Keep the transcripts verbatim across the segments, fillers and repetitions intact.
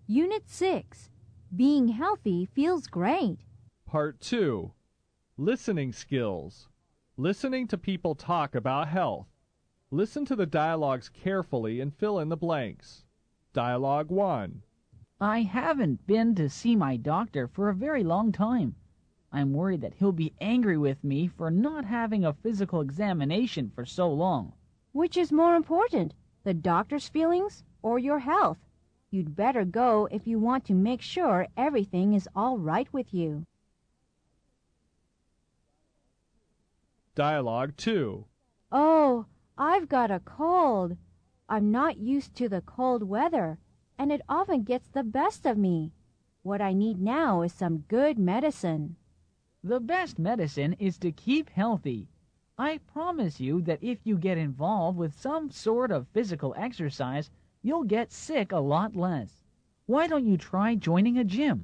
Unit six. Being healthy feels great. Part two. Listening skills. Listening to people talk about health. Listen to the dialogues carefully and fill in the blanks. Dialogue one. I haven't been to see my doctor for a very long time. I'm worried that he'll be angry with me for not having a physical examination for so long. Which is more important, the doctor's feelings or your health? You'd better go if you want to make sure everything is all right with you. Dialogue two. Oh, I've got a cold. I'm not used to the cold weather, and it often gets the best of me. What I need now is some good medicine. The best medicine is to keep healthy. I promise you that if you get involved with some sort of physical exercise, you'll get sick a lot less. Why don't you try joining a gym?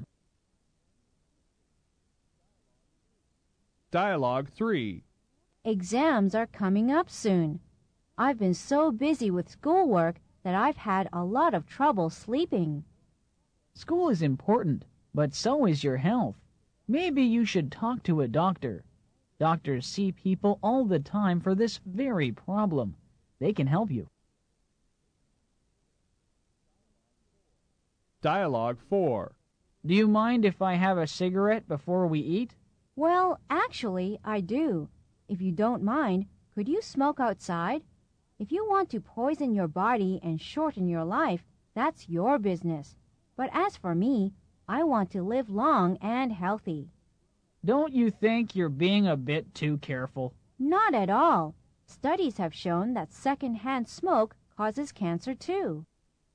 Dialogue three. Exams are coming up soon. I've been so busy with schoolwork that I've had a lot of trouble sleeping. School is important, but so is your health. Maybe you should talk to a doctor. Doctors see people all the time for this very problem. They can help you. Dialogue four. Do you mind if I have a cigarette before we eat? Well, actually, I do. If you don't mind, could you smoke outside? If you want to poison your body and shorten your life, that's your business. But as for me, I want to live long and healthy. Don't you think you're being a bit too careful? Not at all. Studies have shown that secondhand smoke causes cancer too.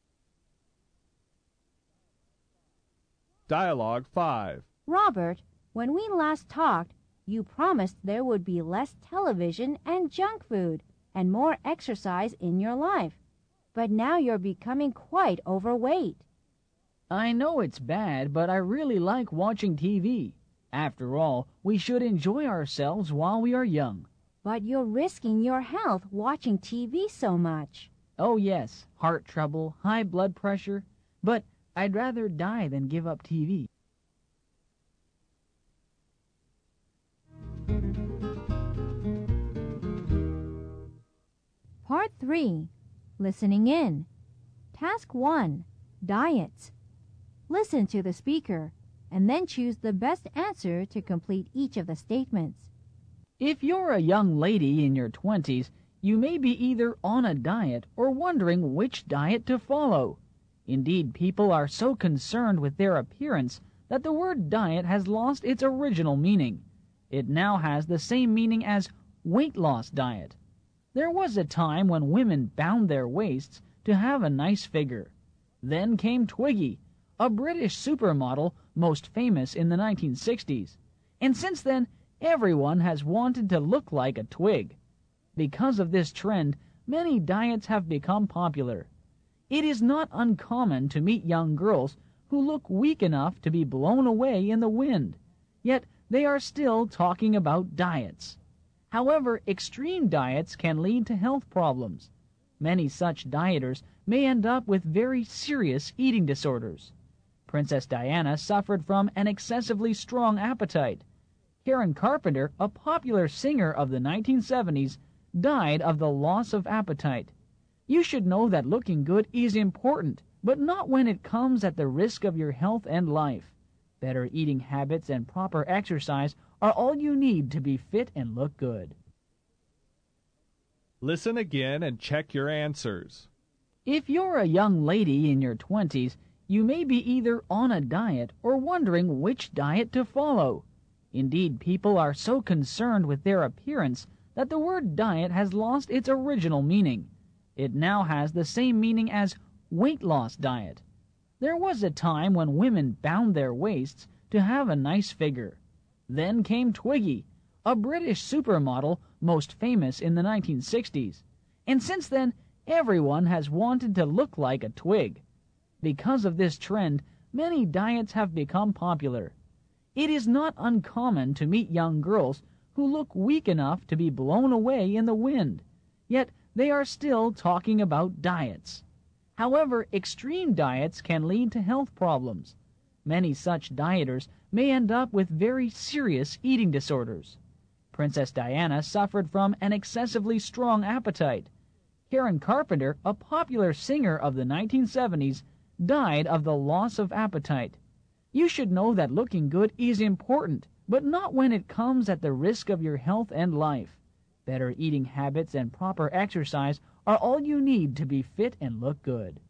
Dialogue five. Robert, when we last talked, you promised there would be less television and junk food and more exercise in your life. But now you're becoming quite overweight. I know it's bad, but I really like watching T V. After all, we should enjoy ourselves while we are young. But you're risking your health watching T V so much. Oh yes, heart trouble, high blood pressure. But I'd rather die than give up T V. Part three. Listening in. Task one. Diets. Listen to the speaker, and then choose the best answer to complete each of the statements. If you're a young lady in your twenties, you may be either on a diet or wondering which diet to follow. Indeed, people are so concerned with their appearance that the word diet has lost its original meaning. It now has the same meaning as weight loss diet. There was a time when women bound their waists to have a nice figure. Then came Twiggy, a British supermodel most famous in the nineteen sixties. And since then, everyone has wanted to look like a twig. Because of this trend, many diets have become popular. It is not uncommon to meet young girls who look weak enough to be blown away in the wind, yet they are still talking about diets. However, extreme diets can lead to health problems. Many such dieters may end up with very serious eating disorders. Princess Diana suffered from an excessively strong appetite. Karen Carpenter, a popular singer of the nineteen seventies, died of the loss of appetite. You should know that looking good is important, but not when it comes at the risk of your health and life. Better eating habits and proper exercise are all you need to be fit and look good. Listen again and check your answers. If you're a young lady in your twenties, you may be either on a diet or wondering which diet to follow. Indeed, people are so concerned with their appearance that the word diet has lost its original meaning. It now has the same meaning as weight loss diet. There was a time when women bound their waists to have a nice figure. Then came Twiggy, a British supermodel most famous in the nineteen sixties. And since then, everyone has wanted to look like a twig. Because of this trend, many diets have become popular. It is not uncommon to meet young girls who look weak enough to be blown away in the wind, yet they are still talking about diets. However, extreme diets can lead to health problems. Many such dieters may end up with very serious eating disorders. Princess Diana suffered from an excessively strong appetite. Karen Carpenter, a popular singer of the nineteen seventies, died of the loss of appetite. You should know that looking good is important, but not when it comes at the risk of your health and life. Better eating habits and proper exercise are all you need to be fit and look good.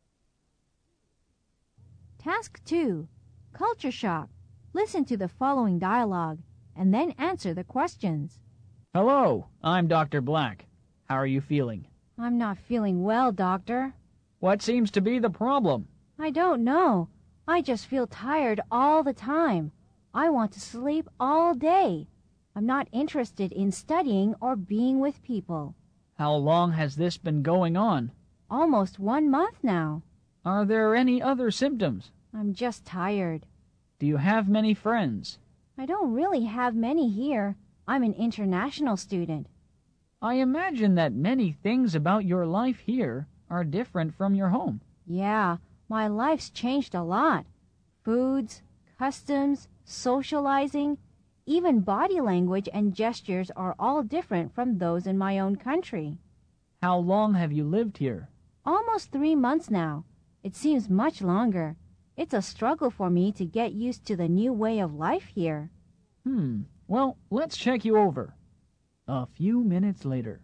Task two. Culture shock. Listen to the following dialogue and then answer the questions. Hello, I'm Doctor Black. How are you feeling? I'm not feeling well, doctor. What seems to be the problem? I don't know. I just feel tired all the time. I want to sleep all day. I'm not interested in studying or being with people. How long has this been going on? Almost one month now. Are there any other symptoms? I'm just tired. Do you have many friends? I don't really have many here. I'm an international student. I imagine that many things about your life here are different from your home. Yeah, my life's changed a lot. Foods, customs, socializing, even body language and gestures are all different from those in my own country. How long have you lived here? Almost three months now. It seems much longer. It's a struggle for me to get used to the new way of life here. Hmm, well, let's check you over. A few minutes later.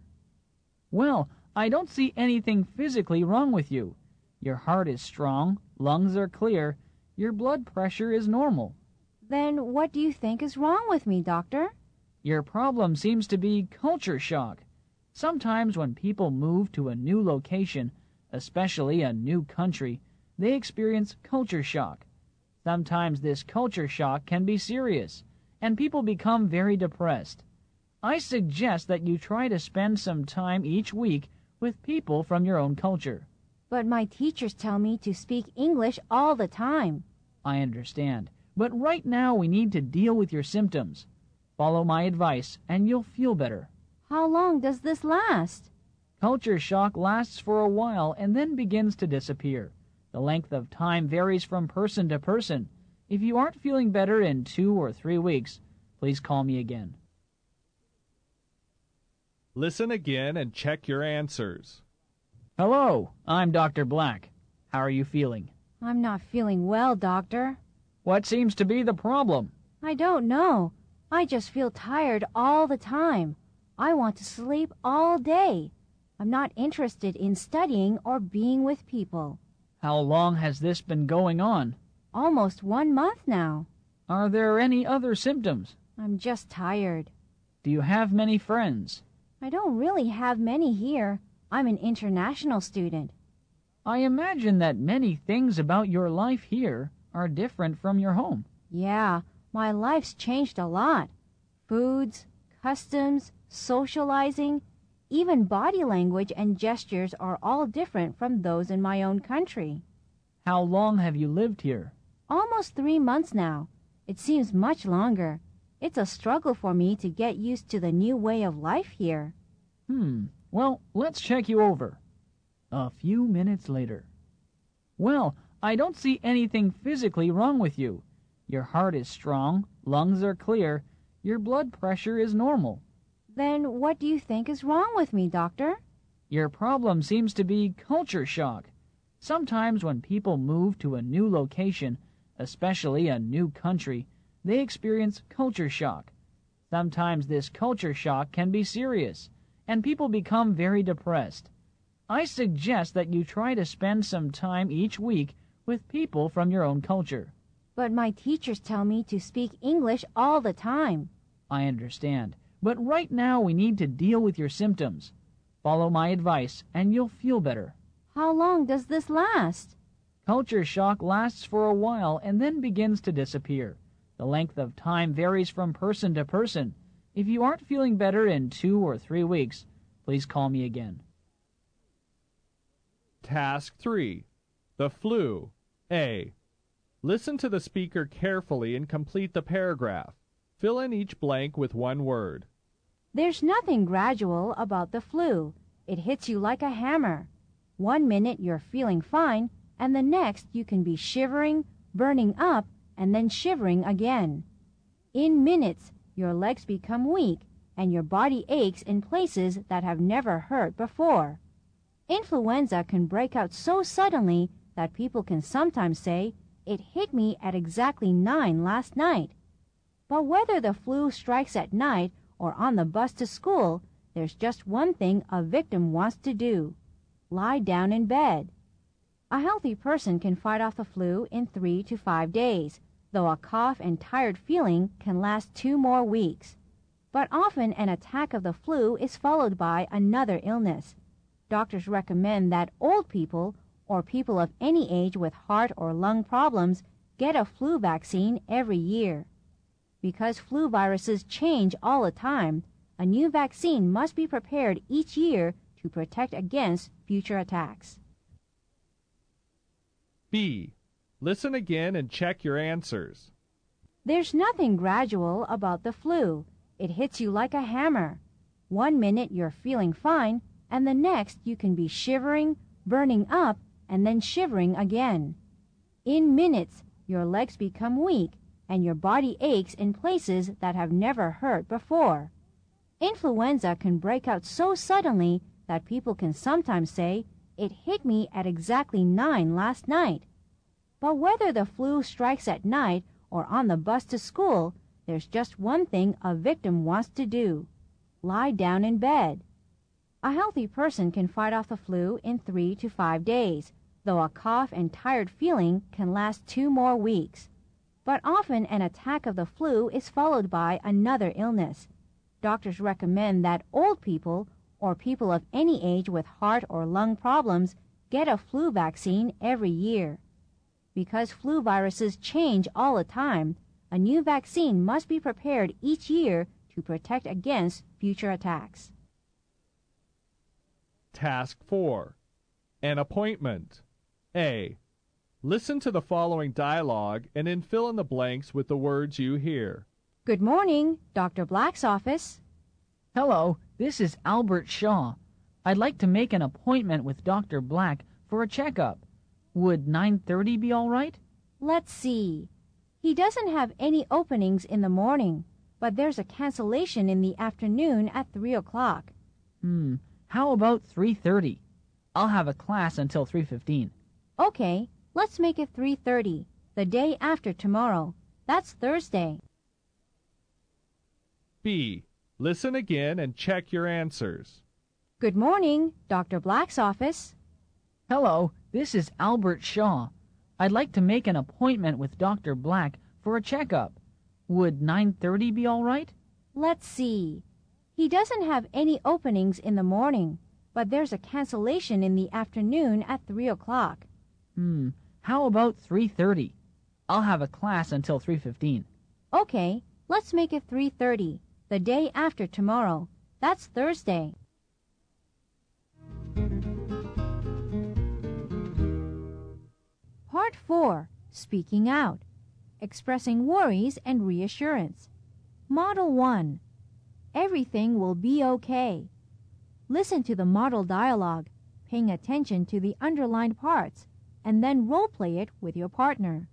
Well, I don't see anything physically wrong with you. Your heart is strong, lungs are clear, your blood pressure is normal. Then what do you think is wrong with me, doctor? Your problem seems to be culture shock. Sometimes when people move to a new location, especially a new country, they experience culture shock. Sometimes this culture shock can be serious, and people become very depressed. I suggest that you try to spend some time each week with people from your own culture. But my teachers tell me to speak English all the time. I understand, but right now we need to deal with your symptoms. Follow my advice, and you'll feel better. How long does this last? Culture shock lasts for a while and then begins to disappear. The length of time varies from person to person. If you aren't feeling better in two or three weeks, please call me again. Listen again and check your answers. Hello, I'm Doctor Black. How are you feeling? I'm not feeling well, doctor. What seems to be the problem? I don't know. I just feel tired all the time. I want to sleep all day. I'm not interested in studying or being with people. How long has this been going on? Almost one month now. Are there any other symptoms? I'm just tired. Do you have many friends? I don't really have many here. I'm an international student. I imagine that many things about your life here are different from your home. Yeah, my life's changed a lot. Foods, customs, socializing, even body language and gestures are all different from those in my own country. How long have you lived here? Almost three months now. It seems much longer. It's a struggle for me to get used to the new way of life here. Hmm, well, let's check you over. A few minutes later. Well, I don't see anything physically wrong with you. Your heart is strong, lungs are clear, your blood pressure is normal. Then what do you think is wrong with me, doctor? Your problem seems to be culture shock. Sometimes when people move to a new location, especially a new country, they experience culture shock. Sometimes this culture shock can be serious, and people become very depressed. I suggest that you try to spend some time each week with people from your own culture. But my teachers tell me to speak English all the time. I understand, but right now we need to deal with your symptoms. Follow my advice, and you'll feel better. How long does this last? Culture shock lasts for a while and then begins to disappear. The length of time varies from person to person. If you aren't feeling better in two or three weeks, please call me again. Task three. The flu. A. Listen to the speaker carefully and complete the paragraph. Fill in each blank with one word. There's nothing gradual about the flu. It hits you like a hammer. One minute you're feeling fine, and the next you can be shivering, burning up, and then shivering again. In minutes, your legs become weak, and your body aches in places that have never hurt before. Influenza can break out so suddenly that people can sometimes say, "It hit me at exactly nine last night." But whether the flu strikes at night or on the bus to school, there's just one thing a victim wants to do: lie down in bed. A healthy person can fight off the flu in three to five days, though a cough and tired feeling can last two more weeks. But often an attack of the flu is followed by another illness. Doctors recommend that old people or people of any age with heart or lung problems get a flu vaccine every year. Because flu viruses change all the time, a new vaccine must be prepared each year to protect against future attacks. B. Listen again and check your answers. There's nothing gradual about the flu. It hits you like a hammer. One minute you're feeling fine, and the next you can be shivering, burning up, and then shivering again. In minutes, your legs become weak, and your body aches in places that have never hurt before. Influenza can break out so suddenly that people can sometimes say, "It hit me at exactly nine last night." But whether the flu strikes at night or on the bus to school, there's just one thing a victim wants to do: lie down in bed. A healthy person can fight off the flu in three to five days, though a cough and tired feeling can last two more weeks. But often an attack of the flu is followed by another illness. Doctors recommend that old people or people of any age with heart or lung problems get a flu vaccine every year. Because flu viruses change all the time, a new vaccine must be prepared each year to protect against future attacks. Task four. An appointment. A. Listen to the following dialogue and then fill in the blanks with the words you hear. Good morning, Doctor Black's office. Hello, this is Albert Shaw. I'd like to make an appointment with Doctor Black for a checkup. Would nine thirty be all right? Let's see. He doesn't have any openings in the morning, but there's a cancellation in the afternoon at three o'clock. Hmm, how about three thirty? I'll have a class until three fifteen. Okay, let's make it three thirty, the day after tomorrow. That's Thursday. B. Listen again and check your answers. Good morning, Doctor Black's office. Hello, this is Albert Shaw. I'd like to make an appointment with Doctor Black for a checkup. Would nine thirty be all right? Let's see. He doesn't have any openings in the morning, but there's a cancellation in the afternoon at three o'clock. Hmm, how about three thirty? I'll have a class until three fifteen. Okay, let's make it three thirty, the day after tomorrow. That's Thursday. Part four. Speaking out. Expressing worries and reassurance. Model one. Everything will be okay. Listen to the model dialogue, paying attention to the underlined parts, and then role-play it with your partner.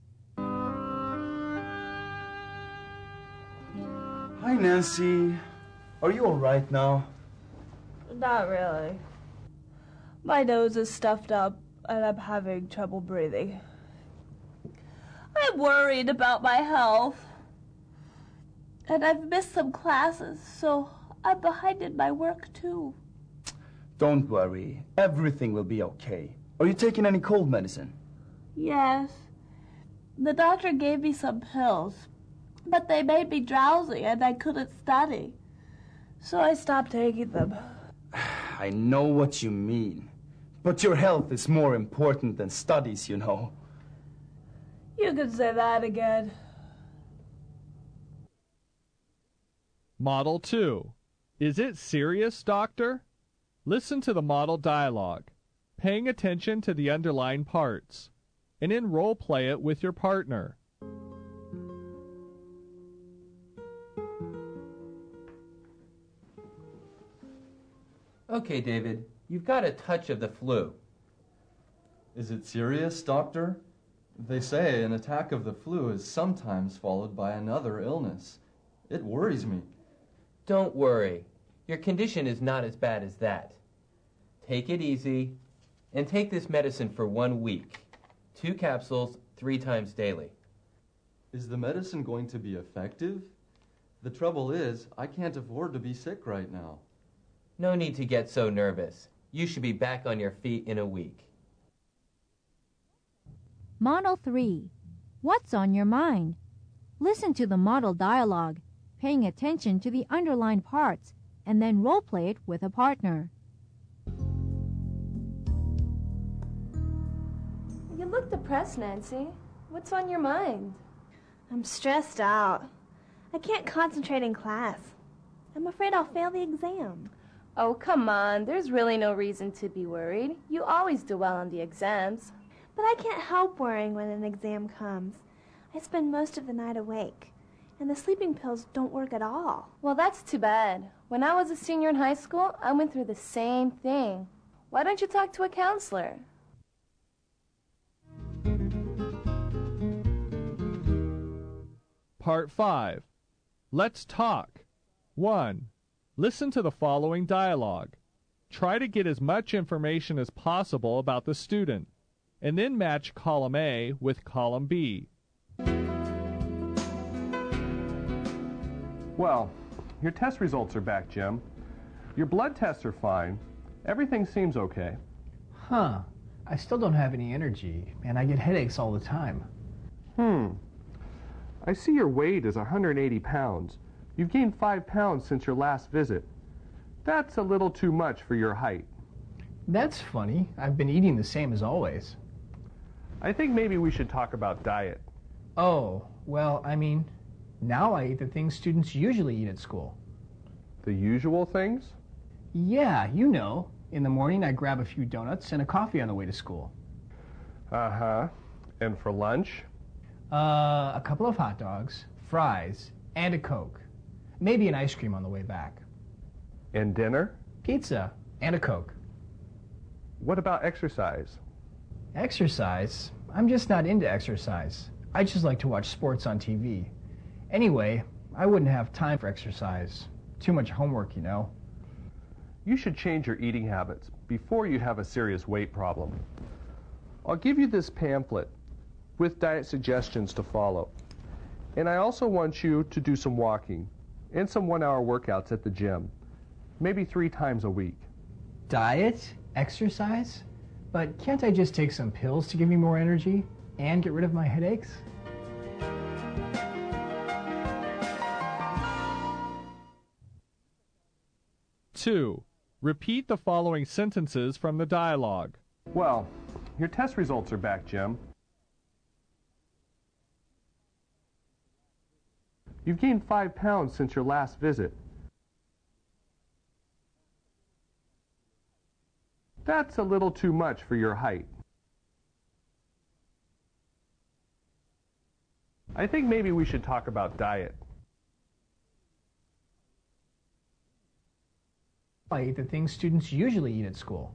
Hi, Nancy. Are you all right now? Not really. My nose is stuffed up, and I'm having trouble breathing. I'm worried about my health. And I've missed some classes, so I'm behind in my work, too. Don't worry. Everything will be okay. Are you taking any cold medicine? Yes. The doctor gave me some pills, but they made me drowsy and I couldn't study. So I stopped taking them. I know what you mean. But your health is more important than studies, you know. You can say that again. Model two. Is it serious, doctor? Listen to the model dialogue, paying attention to the underlined parts, and then role-play it with your partner. Okay, David, you've got a touch of the flu. Is it serious, doctor? They say an attack of the flu is sometimes followed by another illness. It worries me. Don't worry. Your condition is not as bad as that. Take it easy, and take this medicine for one week. Two capsules, three times daily. Is the medicine going to be effective? The trouble is, I can't afford to be sick right now. No need to get so nervous. You should be back on your feet in a week. Model three. What's on your mind? Listen to the model dialogue, paying attention to the underlined parts, and then role-play it with a partner. You look depressed, Nancy. What's on your mind? I'm stressed out. I can't concentrate in class. I'm afraid I'll fail the exam. Oh, come on. There's really no reason to be worried. You always do well on the exams. But I can't help worrying when an exam comes. I spend most of the night awake, and the sleeping pills don't work at all. Well, that's too bad. When I was a senior in high school, I went through the same thing. Why don't you talk to a counselor? Part five. Let's talk. one. Listen to the following dialogue. Try to get as much information as possible about the student, and then match column A with column B. Well, your test results are back, Jim. Your blood tests are fine. Everything seems okay. Huh. I still don't have any energy, and I get headaches all the time. Hmm. I see your weight is one hundred eighty pounds. You've gained five pounds since your last visit. That's a little too much for your height. That's funny. I've been eating the same as always. I think maybe we should talk about diet. Oh, well, I mean, now I eat the things students usually eat at school. The usual things? Yeah, you know. In the morning, I grab a few donuts and a coffee on the way to school. Uh-huh. And for lunch? Uh, a couple of hot dogs, fries, and a Coke. Maybe an ice cream on the way back. And dinner? Pizza and a Coke. What about exercise? Exercise? I'm just not into exercise. I just like to watch sports on T V. Anyway, I wouldn't have time for exercise. Too much homework, you know. You should change your eating habits before you have a serious weight problem. I'll give you this pamphlet with diet suggestions to follow. And I also want you to do some walking and some one-hour workouts at the gym, maybe three times a week. Diet? Exercise? But can't I just take some pills to give me more energy and get rid of my headaches? two. Repeat the following sentences from the dialogue. Well, your test results are back, Jim. You've gained five pounds since your last visit. That's a little too much for your height. I think maybe we should talk about diet. I eat the things students usually eat at school.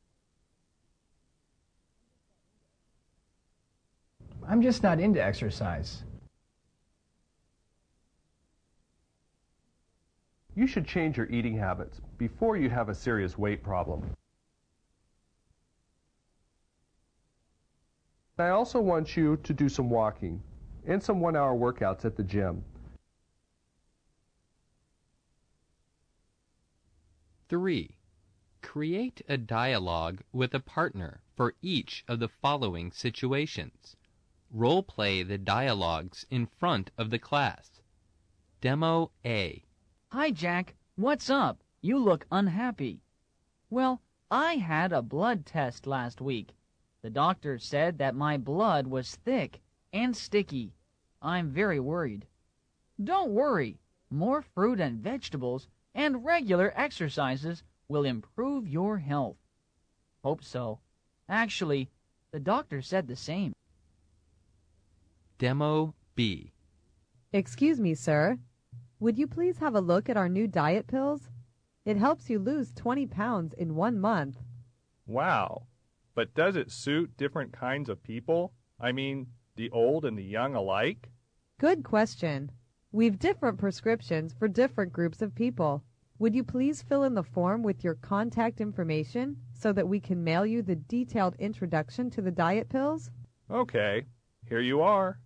I'm just not into exercise. You should change your eating habits before you have a serious weight problem. I also want you to do some walking and some one-hour workouts at the gym. three. Create a dialogue with a partner for each of the following situations. Role-play the dialogues in front of the class. Demo A. Hi, Jack. What's up? You look unhappy. Well, I had a blood test last week. The doctor said that my blood was thick and sticky. I'm very worried. Don't worry. More fruit and vegetables and regular exercises will improve your health. Hope so. Actually, the doctor said the same. Demo B. Excuse me, sir. Would you please have a look at our new diet pills? It helps you lose twenty pounds in one month. Wow. But does it suit different kinds of people? I mean, the old and the young alike? Good question. We've different prescriptions for different groups of people. Would you please fill in the form with your contact information so that we can mail you the detailed introduction to the diet pills? Okay, here you are.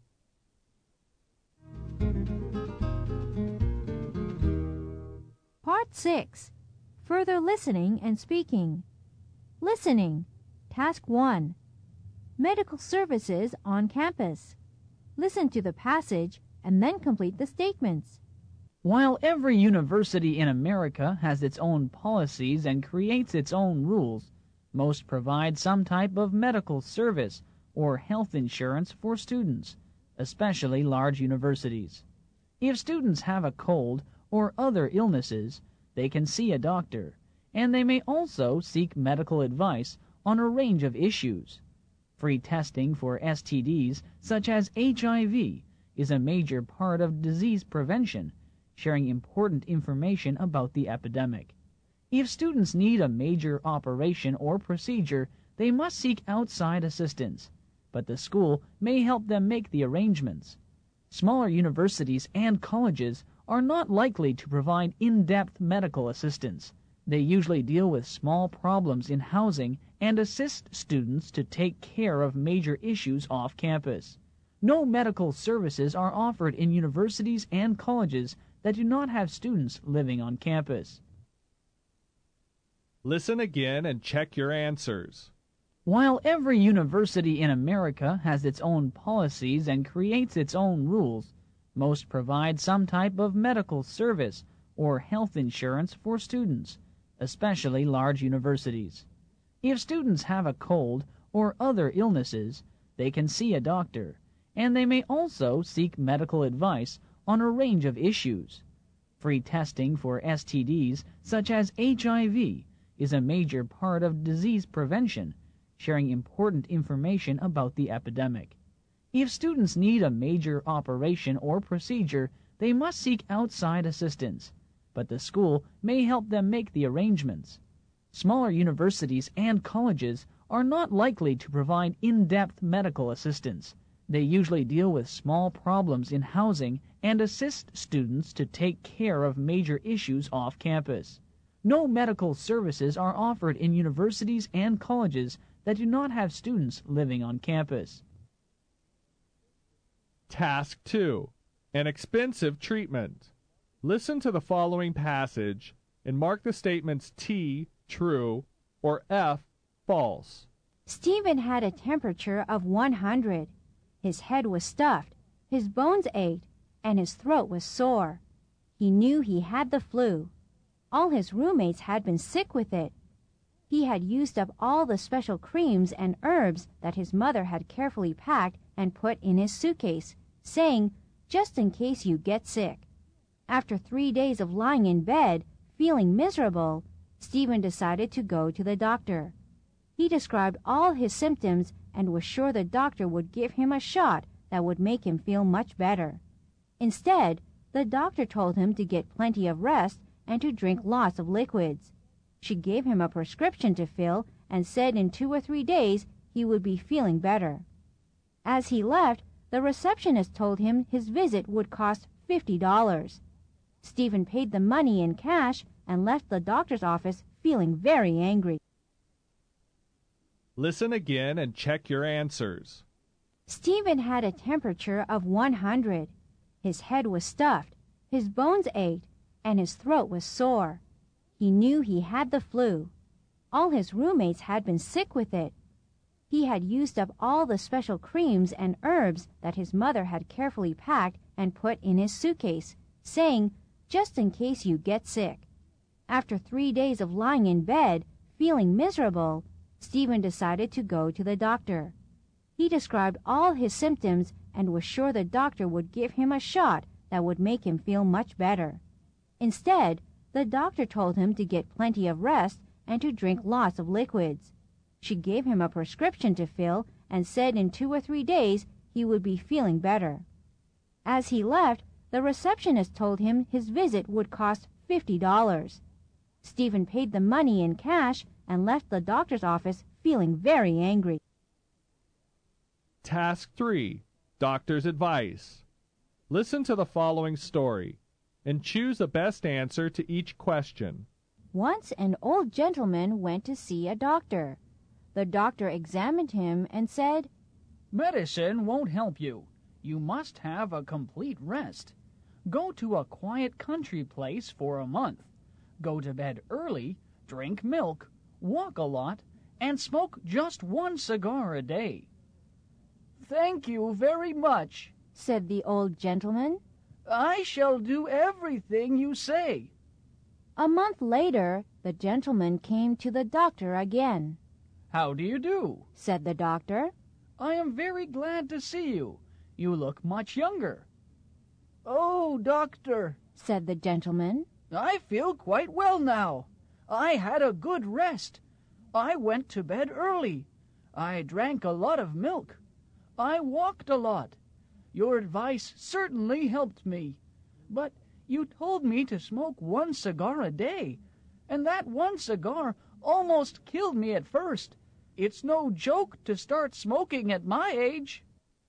Part six. Further listening and speaking. Listening. Task one. Medical services on campus. Listen to the passage and then complete the statements. While every university in America has its own policies and creates its own rules, most provide some type of medical service or health insurance for students, especially large universities. If students have a cold or other illnesses, they can see a doctor, and they may also seek medical advice on a range of issues. Free testing for S T Ds such as H I V is a major part of disease prevention, sharing important information about the epidemic. If students need a major operation or procedure, they must seek outside assistance, but the school may help them make the arrangements. Smaller universities and colleges are not likely to provide in-depth medical assistance. They usually deal with small problems in housing and assist students to take care of major issues off campus. No medical services are offered in universities and colleges that do not have students living on campus. Listen again and check your answers. While every university in America has its own policies and creates its own rules, most provide some type of medical service or health insurance for students, especially large universities. If students have a cold or other illnesses, they can see a doctor, and they may also seek medical advice on a range of issues. Free testing for S T Ds such as H I V is a major part of disease prevention, sharing important information about the epidemic. If students need a major operation or procedure, they must seek outside assistance, but the school may help them make the arrangements. Smaller universities and colleges are not likely to provide in-depth medical assistance. They usually deal with small problems in housing and assist students to take care of major issues off campus. No medical services are offered in universities and colleges that do not have students living on campus. Task two. An expensive treatment. Listen to the following passage and mark the statements T, true, or F, false. Stephen had a temperature of one hundred. His head was stuffed, his bones ached, and his throat was sore. He knew he had the flu. All his roommates had been sick with it. He had used up all the special creams and herbs that his mother had carefully packed and put in his suitcase, saying, "Just in case you get sick." After three days of lying in bed, feeling miserable, Stephen decided to go to the doctor. He described all his symptoms and was sure the doctor would give him a shot that would make him feel much better. Instead, the doctor told him to get plenty of rest and to drink lots of liquids. She gave him a prescription to fill and said in two or three days he would be feeling better. As he left, the receptionist told him his visit would cost fifty dollars. Stephen paid the money in cash and left the doctor's office feeling very angry. Listen again and check your answers. Stephen had a temperature of one hundred. His head was stuffed, his bones ached, and his throat was sore. He knew he had the flu. All his roommates had been sick with it. He had used up all the special creams and herbs that his mother had carefully packed and put in his suitcase, saying, "Just in case you get sick." After three days of lying in bed, feeling miserable, Stephen decided to go to the doctor. He described all his symptoms and was sure the doctor would give him a shot that would make him feel much better. Instead, the doctor told him to get plenty of rest and to drink lots of liquids. She gave him a prescription to fill and said in two or three days he would be feeling better. As he left, the receptionist told him his visit would cost fifty dollars. Stephen paid the money in cash and left the doctor's office feeling very angry. Task three. Doctor's Advice. Listen to the following story and choose the best answer to each question. Once an old gentleman went to see a doctor. The doctor examined him and said, Medicine won't help you. You must have a complete rest. Go to a quiet country place for a month. Go to bed early, drink milk, walk a lot, and smoke just one cigar a day. Thank you very much, said the old gentleman. I shall do everything you say. A month later, the gentleman came to the doctor again. How do you do? Said the doctor. I am very glad to see you. You look much younger. Oh, doctor, said the gentleman. I feel quite well now. I had a good rest. I went to bed early. I drank a lot of milk. I walked a lot. Your advice certainly helped me. But you told me to smoke one cigar a day, and that one cigar almost killed me at first. It's no joke to start smoking at my age.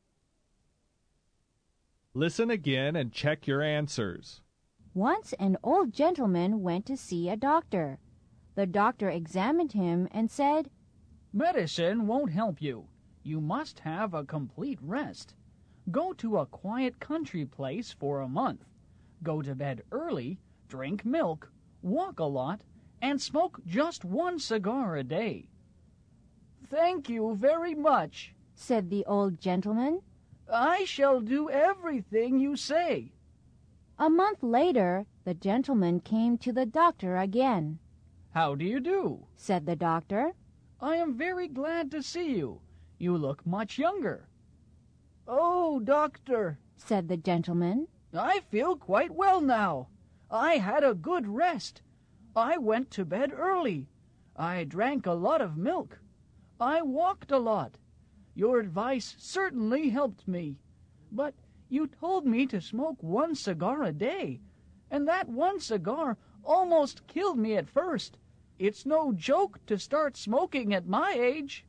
Listen again and check your answers. Once an old gentleman went to see a doctor. The doctor examined him and said, Medicine won't help you. You must have a complete rest. Go to a quiet country place for a month. Go to bed early, drink milk, walk a lot, and smoke just one cigar a day. Thank you very much, said the old gentleman. I shall do everything you say. A month later, the gentleman came to the doctor again. How do you do? Said the doctor. I am very glad to see you. You look much younger. Oh, doctor, said the gentleman. I feel quite well now. I had a good rest. I went to bed early. I drank a lot of milk. I walked a lot. Your advice certainly helped me. But you told me to smoke one cigar a day, and that one cigar almost killed me at first. It's no joke to start smoking at my age.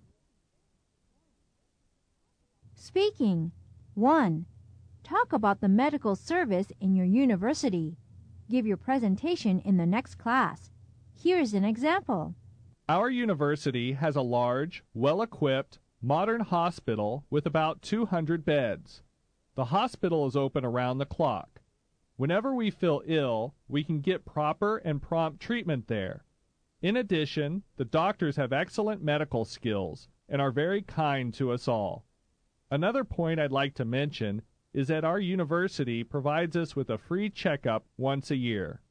Speaking. one. Talk about the medical service in your university. Give your presentation in the next class. Here's an example. Our university has a large, well-equipped, modern hospital with about two hundred beds. The hospital is open around the clock. Whenever we feel ill, we can get proper and prompt treatment there. In addition, the doctors have excellent medical skills and are very kind to us all. Another point I'd like to mention is that our university provides us with a free checkup once a year.